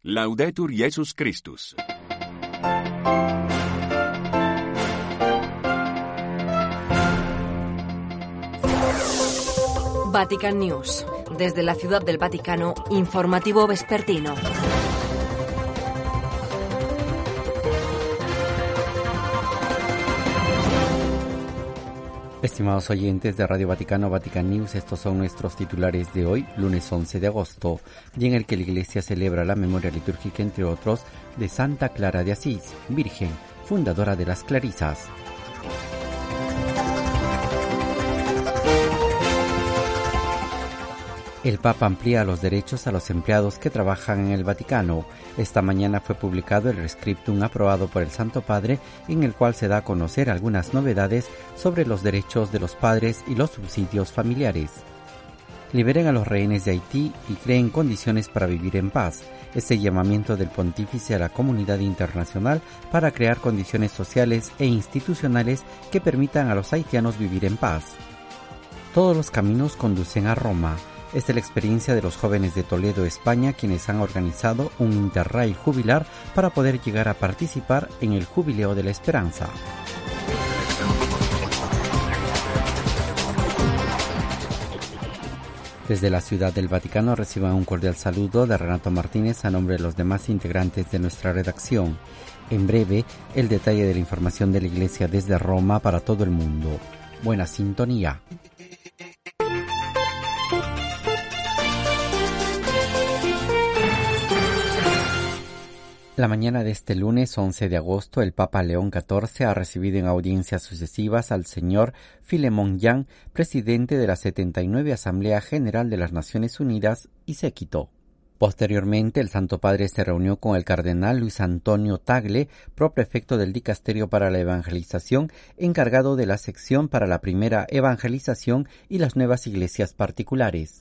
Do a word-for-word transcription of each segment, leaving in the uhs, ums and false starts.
Laudetur Jesus Christus. Vatican News. Desde la Ciudad del Vaticano, informativo vespertino. Estimados oyentes de Radio Vaticano, Vatican News, estos son nuestros titulares de hoy, lunes once de agosto, día en el que la Iglesia celebra la memoria litúrgica, entre otros, de Santa Clara de Asís, Virgen, fundadora de las Clarisas. El Papa amplía los derechos a los empleados que trabajan en el Vaticano. Esta mañana fue publicado el Rescriptum aprobado por el Santo Padre, en el cual se da a conocer algunas novedades sobre los derechos de los padres y los subsidios familiares. Liberen a los rehenes de Haití y creen condiciones para vivir en paz. Este llamamiento del Pontífice a la comunidad internacional para crear condiciones sociales e institucionales que permitan a los haitianos vivir en paz. Todos los caminos conducen a Roma. Esta es la experiencia de los jóvenes de Toledo, España, quienes han organizado un interrail jubilar para poder llegar a participar en el Jubileo de la Esperanza. Desde la Ciudad del Vaticano reciban un cordial saludo de Renato Martínez a nombre de los demás integrantes de nuestra redacción. En breve, el detalle de la información de la Iglesia desde Roma para todo el mundo. Buena sintonía. La mañana de este lunes once de agosto, el Papa León catorce ha recibido en audiencias sucesivas al señor Filemón Yang, presidente de la setenta y nueve Asamblea General de las Naciones Unidas, y séquito. Posteriormente, el Santo Padre se reunió con el cardenal Luis Antonio Tagle, proprefecto del Dicasterio para la Evangelización, encargado de la sección para la primera evangelización y las nuevas iglesias particulares.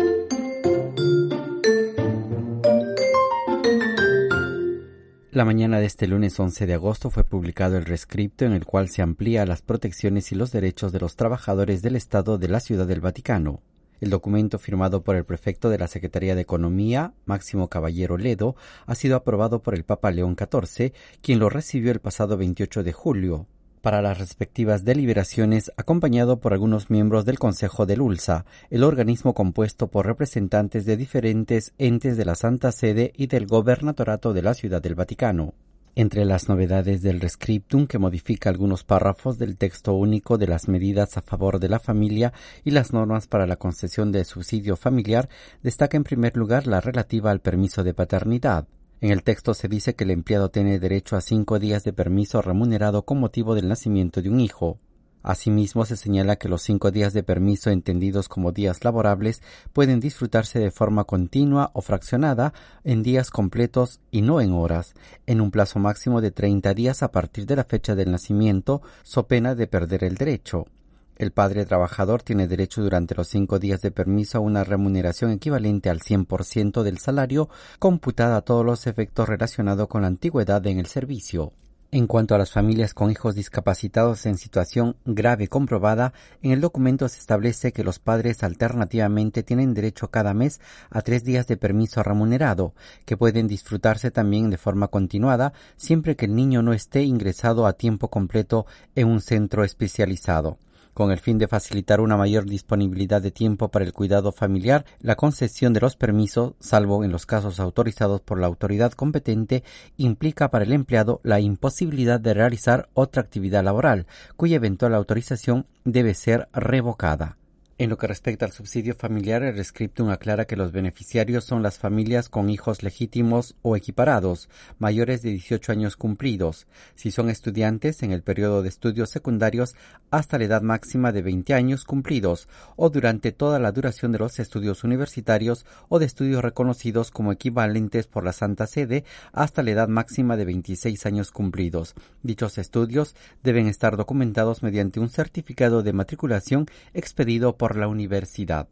La mañana de este lunes once de agosto fue publicado el rescripto en el cual se amplía las protecciones y los derechos de los trabajadores del Estado de la Ciudad del Vaticano. El documento, firmado por el prefecto de la Secretaría de Economía, Máximo Caballero Ledo, ha sido aprobado por el Papa León catorce, quien lo recibió el pasado veintiocho de julio. Para las respectivas deliberaciones, acompañado por algunos miembros del Consejo del U L S A, el organismo compuesto por representantes de diferentes entes de la Santa Sede y del Gobernatorato de la Ciudad del Vaticano. Entre las novedades del Rescriptum, que modifica algunos párrafos del texto único de las medidas a favor de la familia y las normas para la concesión de subsidio familiar, destaca en primer lugar la relativa al permiso de paternidad. En el texto se dice que el empleado tiene derecho a cinco días de permiso remunerado con motivo del nacimiento de un hijo. Asimismo, se señala que los cinco días de permiso, entendidos como días laborables, pueden disfrutarse de forma continua o fraccionada en días completos y no en horas, en un plazo máximo de treinta días a partir de la fecha del nacimiento, so pena de perder el derecho. El padre trabajador tiene derecho durante los cinco días de permiso a una remuneración equivalente al cien por ciento del salario, computada a todos los efectos relacionados con la antigüedad en el servicio. En cuanto a las familias con hijos discapacitados en situación grave comprobada, en el documento se establece que los padres alternativamente tienen derecho cada mes a tres días de permiso remunerado, que pueden disfrutarse también de forma continuada, siempre que el niño no esté ingresado a tiempo completo en un centro especializado. Con el fin de facilitar una mayor disponibilidad de tiempo para el cuidado familiar, la concesión de los permisos, salvo en los casos autorizados por la autoridad competente, implica para el empleado la imposibilidad de realizar otra actividad laboral, cuya eventual autorización debe ser revocada. En lo que respecta al subsidio familiar, el Rescriptum aclara que los beneficiarios son las familias con hijos legítimos o equiparados, mayores de dieciocho años cumplidos, si son estudiantes en el periodo de estudios secundarios hasta la edad máxima de veinte años cumplidos, o durante toda la duración de los estudios universitarios o de estudios reconocidos como equivalentes por la Santa Sede hasta la edad máxima de veintiséis años cumplidos. Dichos estudios deben estar documentados mediante un certificado de matriculación expedido por la universidad.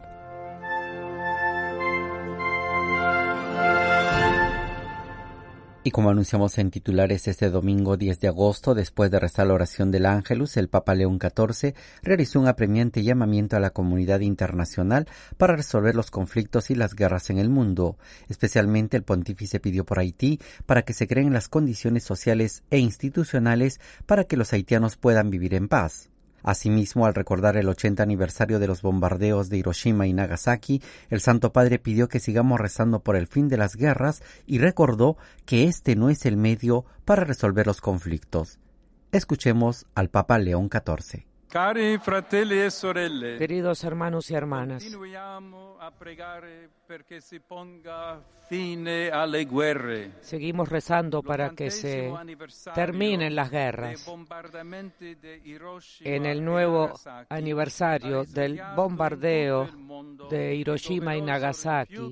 Y como anunciamos en titulares, este domingo diez de agosto, después de rezar la oración del Ángelus, el Papa León catorce realizó un apremiante llamamiento a la comunidad internacional para resolver los conflictos y las guerras en el mundo. Especialmente el pontífice pidió por Haití para que se creen las condiciones sociales e institucionales para que los haitianos puedan vivir en paz. Asimismo, al recordar el ochenta aniversario de los bombardeos de Hiroshima y Nagasaki, el Santo Padre pidió que sigamos rezando por el fin de las guerras y recordó que este no es el medio para resolver los conflictos. Escuchemos al Papa León catorce. Cari fratelli e sorelle, queridos hermanos y hermanas, continuiamo a pregare perché si ponga fine alle guerre. Seguimos rezando para que se terminen las guerras. En el nuevo aniversario del bombardeo de Hiroshima y Nagasaki,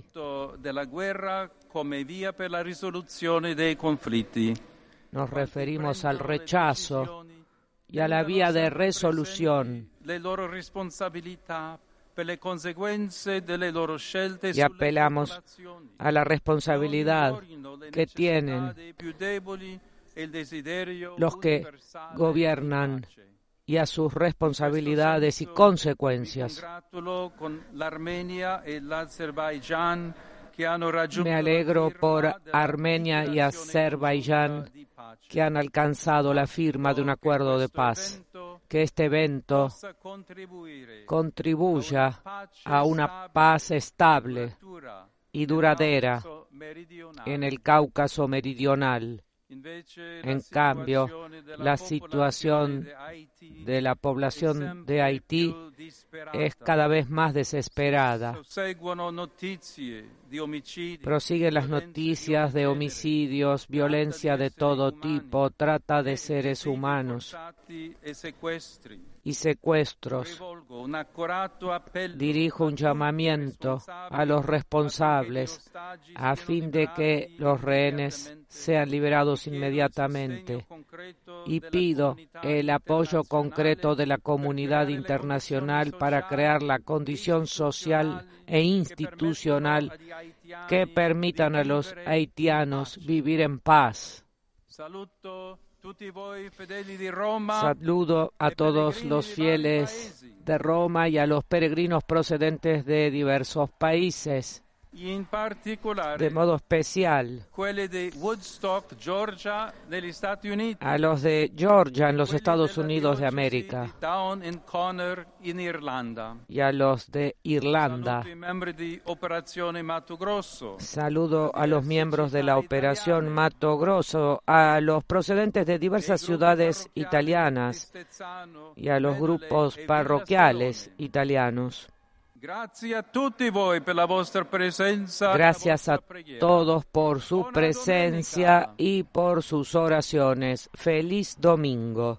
nos referimos al rechazo y a la vía de resolución, y apelamos a la responsabilidad que tienen los que gobiernan y a sus responsabilidades y consecuencias. Me alegro por Armenia y Azerbaiyán, que han alcanzado la firma de un acuerdo de paz. Que este evento contribuya a una paz estable y duradera en el Cáucaso meridional. En cambio, la situación de la población de Haití es cada vez más desesperada. Prosiguen las noticias de homicidios, violencia de todo tipo, trata de seres humanos y secuestros. Dirijo un llamamiento a los responsables a fin de que los rehenes sean liberados inmediatamente y pido el apoyo concreto de la comunidad internacional para crear la condición social e institucional que permitan a los haitianos vivir en paz. Saludo a todos los fieles de Roma y a los peregrinos procedentes de diversos países, de modo especial a los de Georgia en los Estados Unidos de América y a los de Irlanda. Saludo a los miembros de la Operación Mato Grosso, a los procedentes de diversas ciudades italianas y a los grupos parroquiales italianos. Gracias a todos por su presencia y por sus oraciones. Feliz domingo.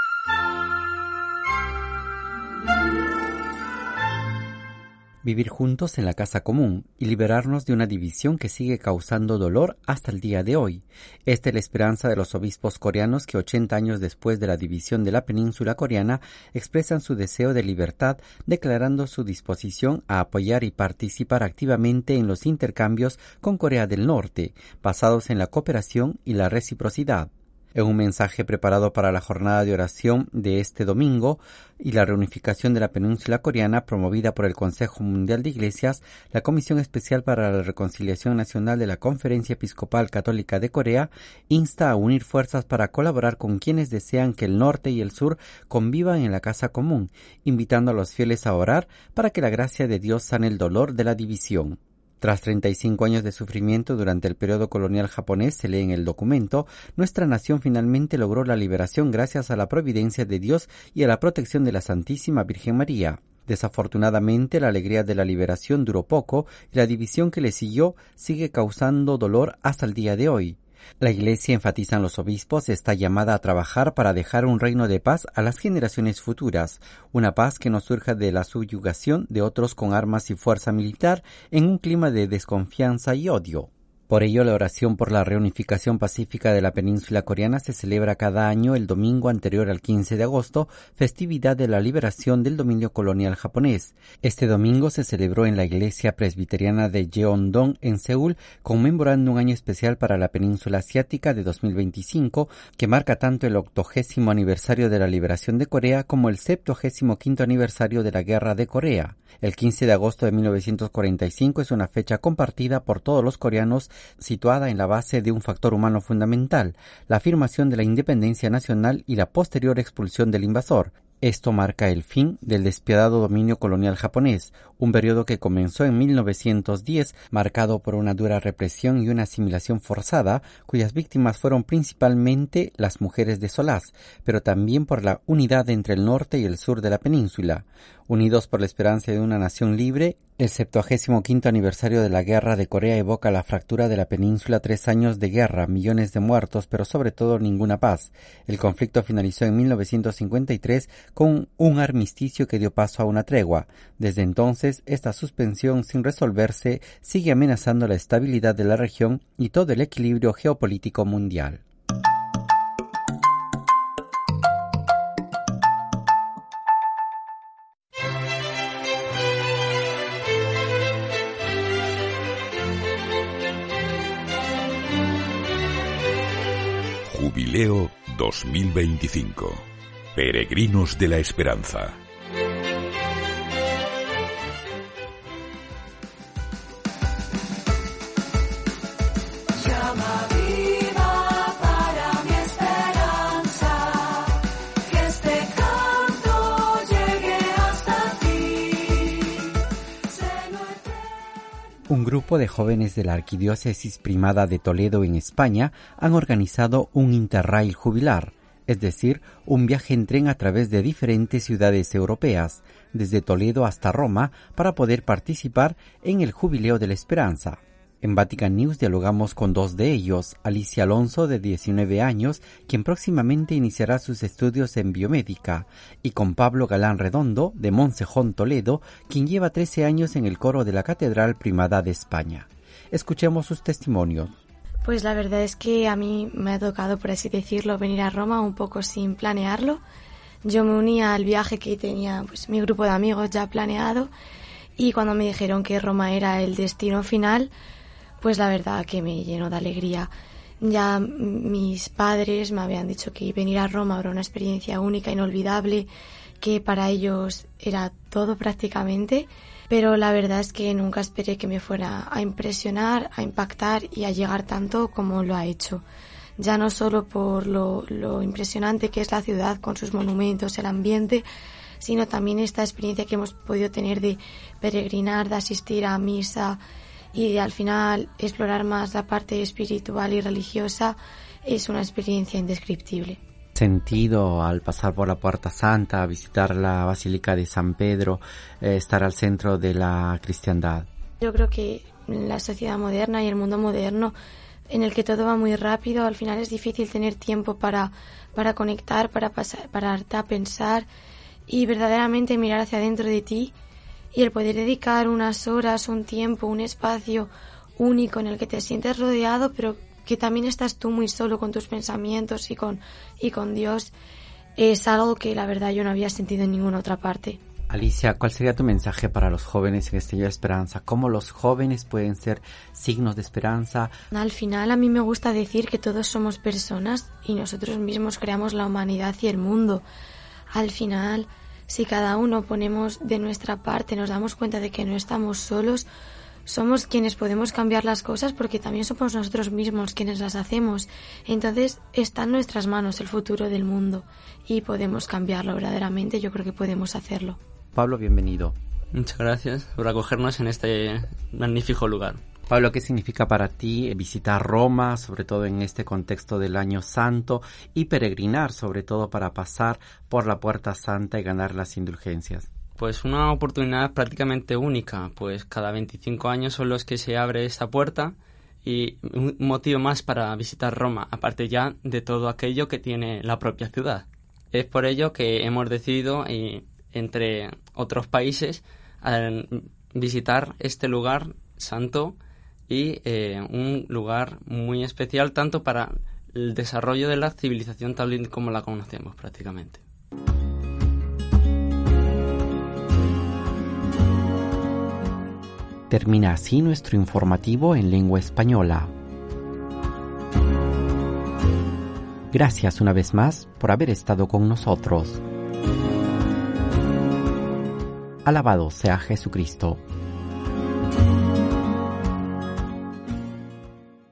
Vivir juntos en la casa común y liberarnos de una división que sigue causando dolor hasta el día de hoy. Esta es la esperanza de los obispos coreanos que ochenta años después de la división de la península coreana expresan su deseo de libertad, declarando su disposición a apoyar y participar activamente en los intercambios con Corea del Norte, basados en la cooperación y la reciprocidad. En un mensaje preparado para la jornada de oración de este domingo y la reunificación de la península coreana promovida por el Consejo Mundial de Iglesias, la Comisión Especial para la Reconciliación Nacional de la Conferencia Episcopal Católica de Corea insta a unir fuerzas para colaborar con quienes desean que el norte y el sur convivan en la casa común, invitando a los fieles a orar para que la gracia de Dios sane el dolor de la división. Tras treinta y cinco años de sufrimiento durante el periodo colonial japonés, se lee en el documento, nuestra nación finalmente logró la liberación gracias a la providencia de Dios y a la protección de la Santísima Virgen María. Desafortunadamente, la alegría de la liberación duró poco y la división que le siguió sigue causando dolor hasta el día de hoy. La Iglesia, enfatizan los obispos, está llamada a trabajar para dejar un reino de paz a las generaciones futuras, una paz que no surja de la subyugación de otros con armas y fuerza militar en un clima de desconfianza y odio. Por ello, la oración por la reunificación pacífica de la península coreana se celebra cada año el domingo anterior al quince de agosto, festividad de la liberación del dominio colonial japonés. Este domingo se celebró en la iglesia presbiteriana de Jeongdong en Seúl, conmemorando un año especial para la península asiática de dos mil veinticinco, que marca tanto el octogésimo aniversario de la liberación de Corea como el septuagésimo quinto aniversario de la Guerra de Corea. El quince de agosto de mil novecientos cuarenta y cinco es una fecha compartida por todos los coreanos, situada en la base de un factor humano fundamental, la afirmación de la independencia nacional y la posterior expulsión del invasor. Esto marca el fin del despiadado dominio colonial japonés, un periodo que comenzó en mil novecientos diez, marcado por una dura represión y una asimilación forzada, cuyas víctimas fueron principalmente las mujeres de Solás, pero también por la unidad entre el norte y el sur de la península. Unidos por la esperanza de una nación libre, el septuagésimo quinto aniversario de la Guerra de Corea evoca la fractura de la península, tres años de guerra, millones de muertos, pero sobre todo ninguna paz. El conflicto finalizó en mil novecientos cincuenta y tres con un armisticio que dio paso a una tregua. Desde entonces, esta suspensión sin resolverse sigue amenazando la estabilidad de la región y todo el equilibrio geopolítico mundial. Jubileo dos mil veinticinco. Peregrinos de la Esperanza. Llama viva para mi esperanza, que este canto llegue hasta ti. Un grupo de jóvenes de la Arquidiócesis Primada de Toledo en España han organizado un Interrail jubilar, es decir, un viaje en tren a través de diferentes ciudades europeas, desde Toledo hasta Roma, para poder participar en el Jubileo de la Esperanza. En Vatican News dialogamos con dos de ellos, Alicia Alonso, de diecinueve años, quien próximamente iniciará sus estudios en biomédica, y con Pablo Galán Redondo, de Monsejón, Toledo, quien lleva trece años en el coro de la Catedral Primada de España. Escuchemos sus testimonios. Pues la verdad es que a mí me ha tocado, por así decirlo, venir a Roma un poco sin planearlo. Yo me unía al viaje que tenía pues mi grupo de amigos ya planeado, y cuando me dijeron que Roma era el destino final, pues la verdad que me llenó de alegría. Ya mis padres me habían dicho que venir a Roma era una experiencia única, inolvidable, que para ellos era todo prácticamente, pero la verdad es que nunca esperé que me fuera a impresionar, a impactar y a llegar tanto como lo ha hecho. Ya no solo por lo, lo impresionante que es la ciudad con sus monumentos, el ambiente, sino también esta experiencia que hemos podido tener de peregrinar, de asistir a misa y de al final explorar más la parte espiritual y religiosa. Es una experiencia indescriptible. Sentido al pasar por la Puerta Santa, visitar la Basílica de San Pedro, eh, estar al centro de la cristiandad? Yo creo que en la sociedad moderna y el mundo moderno, en el que todo va muy rápido, al final es difícil tener tiempo para, para conectar, para pasar, pararte a pensar y verdaderamente mirar hacia dentro de ti, y el poder dedicar unas horas, un tiempo, un espacio único en el que te sientes rodeado, pero que también estás tú muy solo con tus pensamientos y con, y con Dios, es algo que la verdad yo no había sentido en ninguna otra parte. Alicia, ¿cuál sería tu mensaje para los jóvenes en este año de esperanza? ¿Cómo los jóvenes pueden ser signos de esperanza? Al final a mí me gusta decir que todos somos personas y nosotros mismos creamos la humanidad y el mundo. Al final, si cada uno ponemos de nuestra parte, nos damos cuenta de que no estamos solos, somos quienes podemos cambiar las cosas, porque también somos nosotros mismos quienes las hacemos. Entonces está en nuestras manos el futuro del mundo y podemos cambiarlo verdaderamente. Yo creo que podemos hacerlo. Pablo, bienvenido. Muchas gracias por acogernos en este magnífico lugar. Pablo, ¿qué significa para ti visitar Roma, sobre todo en este contexto del Año Santo, y peregrinar, sobre todo para pasar por la Puerta Santa y ganar las indulgencias? Pues una oportunidad prácticamente única, pues cada veinticinco años son los que se abre esta puerta, y un motivo más para visitar Roma, aparte ya de todo aquello que tiene la propia ciudad. Es por ello que hemos decidido, eh, entre otros países, eh, visitar este lugar santo y eh, un lugar muy especial tanto para el desarrollo de la civilización tal como la conocemos prácticamente. Termina así nuestro informativo en lengua española. Gracias una vez más por haber estado con nosotros. Alabado sea Jesucristo.